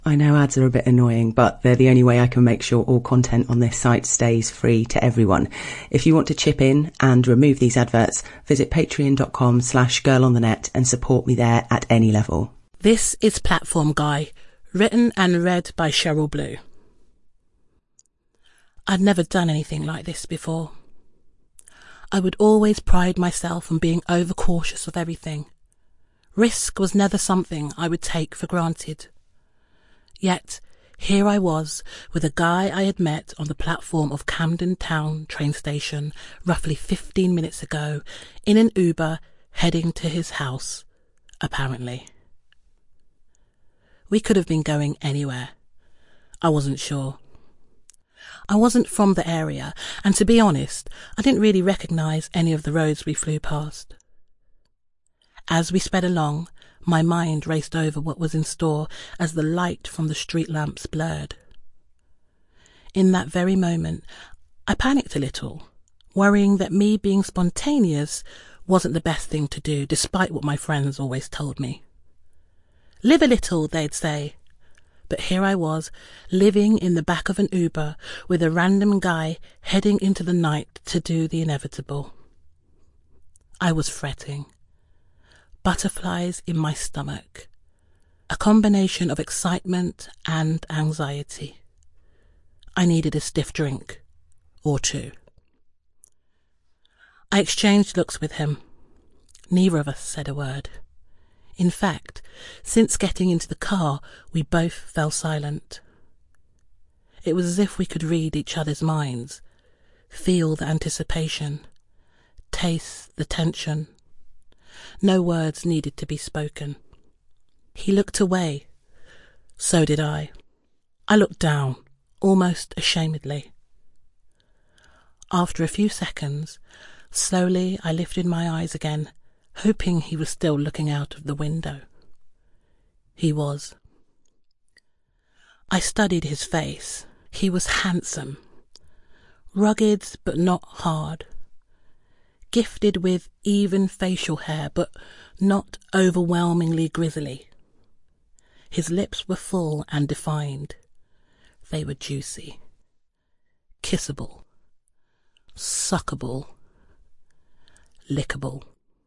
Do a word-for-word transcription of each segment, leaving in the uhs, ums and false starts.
I know ads are a bit annoying, but they're the only way I can make sure all content on this site stays free to everyone. If you want to chip in and remove these adverts, visit patreon.com slash girlonthenet and support me there at any level. This is Platform Guy, written and read by Cheryl Blue. I'd never done anything like this before. I would always pride myself on being overcautious of everything. Risk was never something I would take for granted. Yet, here I was, with a guy I had met on the platform of Camden Town train station roughly fifteen minutes ago, in an Uber, heading to his house, apparently. We could have been going anywhere. I wasn't sure. I wasn't from the area, and to be honest, I didn't really recognise any of the roads we flew past. As we sped along, my mind raced over what was in store as the light from the street lamps blurred. In that very moment, I panicked a little, worrying that me being spontaneous wasn't the best thing to do, despite what my friends always told me. Live a little, they'd say. But here I was, living in the back of an Uber with a random guy heading into the night to do the inevitable. I was fretting. Butterflies in my stomach. A combination of excitement and anxiety. I needed a stiff drink. Or two. I exchanged looks with him. Neither of us said a word. In fact, since getting into the car, we both fell silent. It was as if we could read each other's minds, feel the anticipation, taste the tension. No words needed to be spoken. He looked away. So did I. I looked down, almost ashamedly. After a few seconds, slowly I lifted my eyes again, hoping he was still looking out of the window. He was. I studied his face. He was handsome. Rugged but not hard. Gifted with even facial hair, but not overwhelmingly grizzly. His lips were full and defined. They were juicy. Kissable. Suckable. Lickable.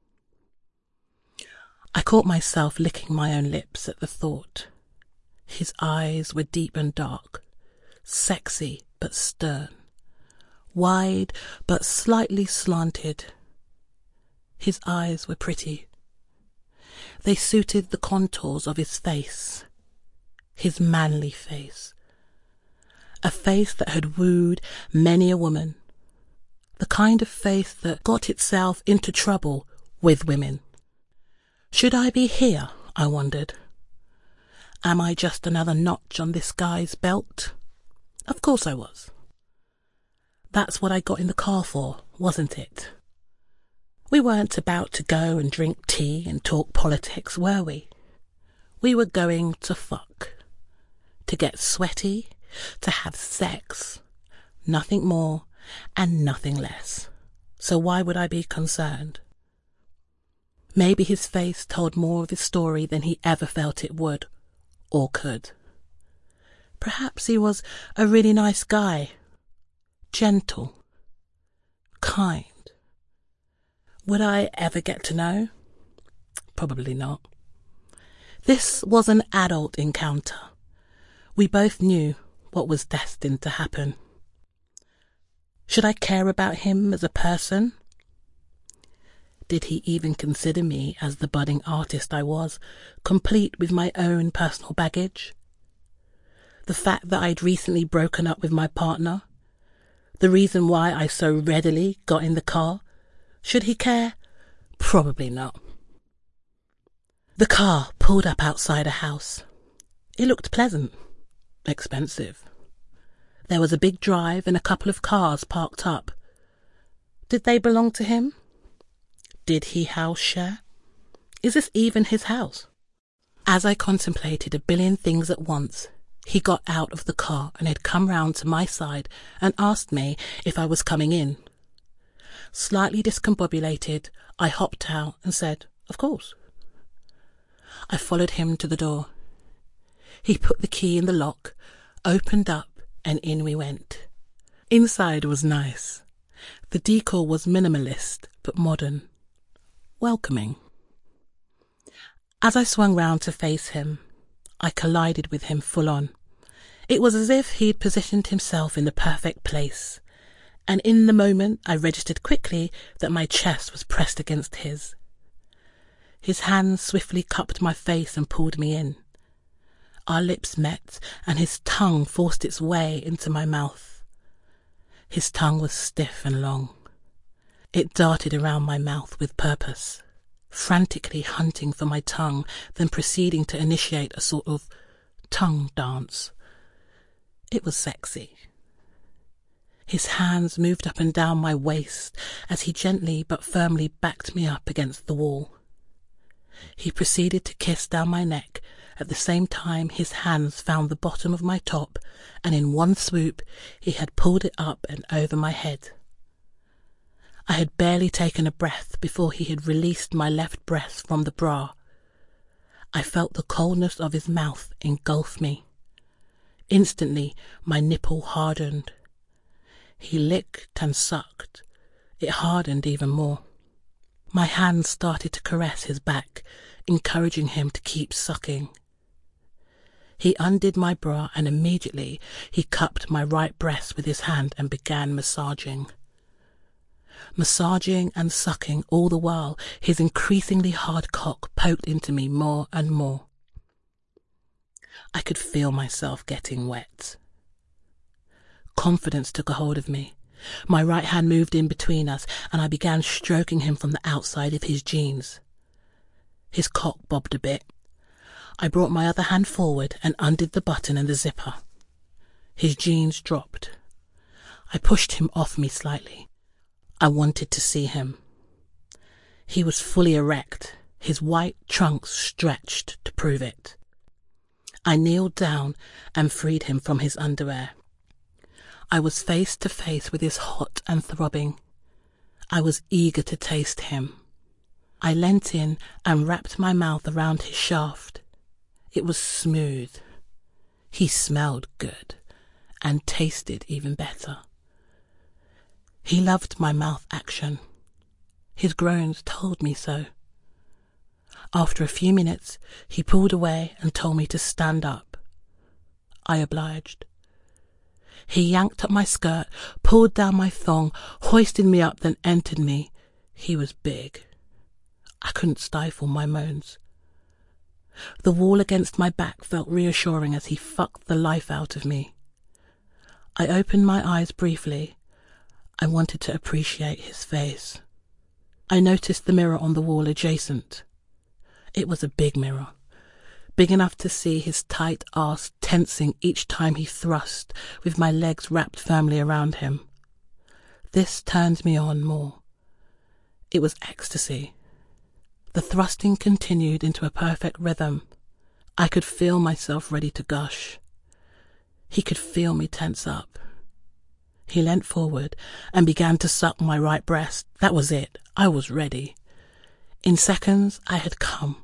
I caught myself licking my own lips at the thought. His eyes were deep and dark, sexy but stern, wide but slightly slanted. His eyes were pretty. They suited the contours of his face, his manly face, a face that had wooed many a woman, the kind of face that got itself into trouble with women. Should I be here, I wondered. Am I just another notch on this guy's belt? Of course I was. That's what I got in the car for, wasn't it? We weren't about to go and drink tea and talk politics, were we? We were going to fuck. To get sweaty, to have sex. Nothing more and nothing less. So why would I be concerned? Maybe his face told more of his story than he ever felt it would, or could. Perhaps he was a really nice guy. Gentle. Kind. Would I ever get to know? Probably not. This was an adult encounter. We both knew what was destined to happen. Should I care about him as a person? Did he even consider me as the budding artist I was, complete with my own personal baggage? The fact that I'd recently broken up with my partner? The reason why I so readily got in the car? Should he care? Probably not. The car pulled up outside a house. It looked pleasant. Expensive. There was a big drive and a couple of cars parked up. Did they belong to him? Did he house share? Is this even his house? As I contemplated a billion things at once, he got out of the car and had come round to my side and asked me if I was coming in. Slightly discombobulated, I hopped out and said, of course. I followed him to the door. He put the key in the lock, opened up, and in we went. Inside was nice. The decor was minimalist, but modern. Welcoming. As I swung round to face him, I collided with him full on. It was as if he'd positioned himself in the perfect place, and in the moment I registered quickly that my chest was pressed against his. His hands swiftly cupped my face and pulled me in. Our lips met, and his tongue forced its way into my mouth. His tongue was stiff and long. It darted around my mouth with purpose, frantically hunting for my tongue, then proceeding to initiate a sort of tongue dance. It was sexy. His hands moved up and down my waist as he gently but firmly backed me up against the wall. He proceeded to kiss down my neck. At the same time, his hands found the bottom of my top, and in one swoop he had pulled it up and over my head. I had barely taken a breath before he had released my left breast from the bra. I felt the coldness of his mouth engulf me. Instantly, my nipple hardened. He licked and sucked. It hardened even more. My hands started to caress his back, encouraging him to keep sucking. He undid my bra, and immediately he cupped my right breast with his hand and began massaging. Massaging and sucking all the while, his increasingly hard cock poked into me more and more. I could feel myself getting wet. Confidence took a hold of me. My right hand moved in between us, and I began stroking him from the outside of his jeans. His cock bobbed a bit. I brought my other hand forward and undid the button and the zipper. His jeans dropped. I pushed him off me slightly. I wanted to see him. He was fully erect, his white trunks stretched to prove it. I kneeled down and freed him from his underwear. I was face to face with his hot and throbbing. I was eager to taste him. I leant in and wrapped my mouth around his shaft. It was smooth. He smelled good and tasted even better. He loved my mouth action. His groans told me so. After a few minutes, he pulled away and told me to stand up. I obliged. He yanked up my skirt, pulled down my thong, hoisted me up, then entered me. He was big. I couldn't stifle my moans. The wall against my back felt reassuring as he fucked the life out of me. I opened my eyes briefly. I wanted to appreciate his face. I noticed the mirror on the wall adjacent. It was a big mirror, big enough to see his tight arse tensing each time he thrust, with my legs wrapped firmly around him. This turned me on more. It was ecstasy. The thrusting continued into a perfect rhythm. I could feel myself ready to gush. He could feel me tense up. He leant forward and began to suck my right breast. That was it. I was ready. In seconds, I had come.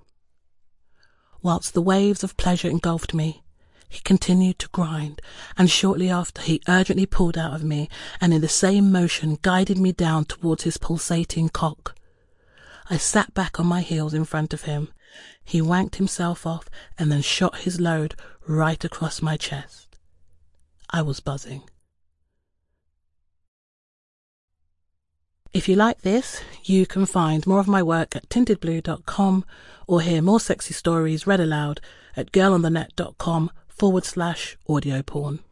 Whilst the waves of pleasure engulfed me, he continued to grind, and shortly after he urgently pulled out of me, and in the same motion guided me down towards his pulsating cock. I sat back on my heels in front of him. He wanked himself off and then shot his load right across my chest. I was buzzing. If you like this, you can find more of my work at tinted blue dot com or hear more sexy stories read aloud at girlonthenet.com forward slash audio porn.